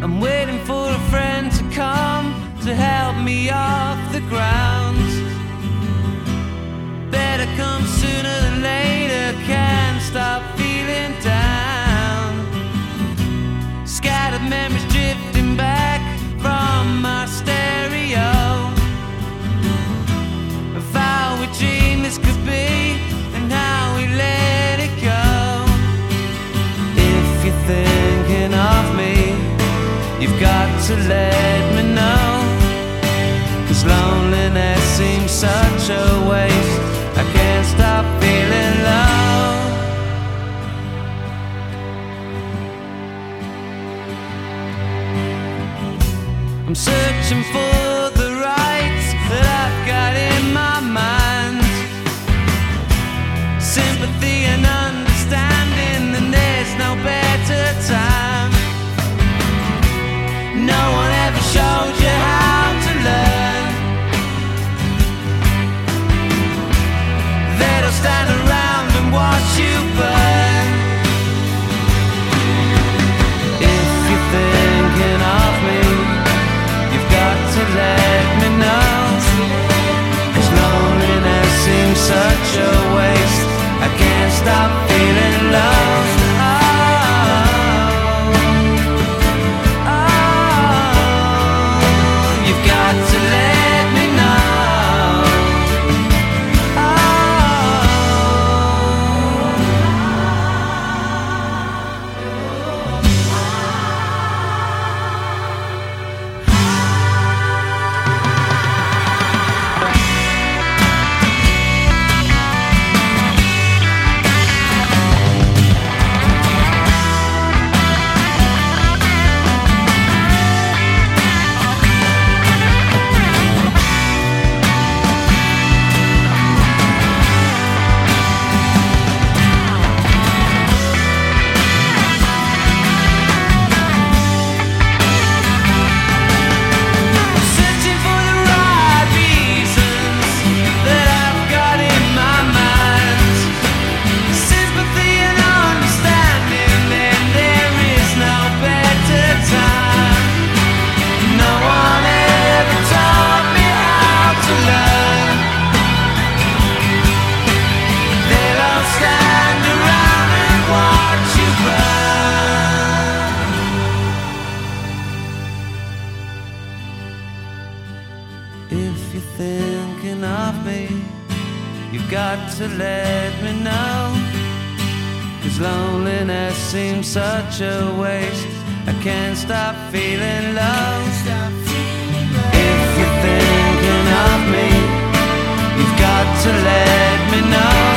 I'm waiting for a friend to come to help me off the ground. Better come sooner than later, can't stop feeling down. Scattered memories drifting back from my stereo of how we dreamed this could be and how we let it go. If you're thinking of me, you've got to let me know, 'cause loneliness seems such a waste. I can't stop feeling low. I'm searching for the rights that I've got in my mind, sympathy and understanding, and there's no better time. No one ever showed you how to learn. They don't stand around and watch you burn. If you're thinking of me, you've got to let me know, 'cause loneliness seems such a waste. I can't stop feeling low. If you're thinking of me, you've got to let me know, 'cause loneliness seems such a waste. I can't stop feeling low. If you're thinking of me, you've got to let me know.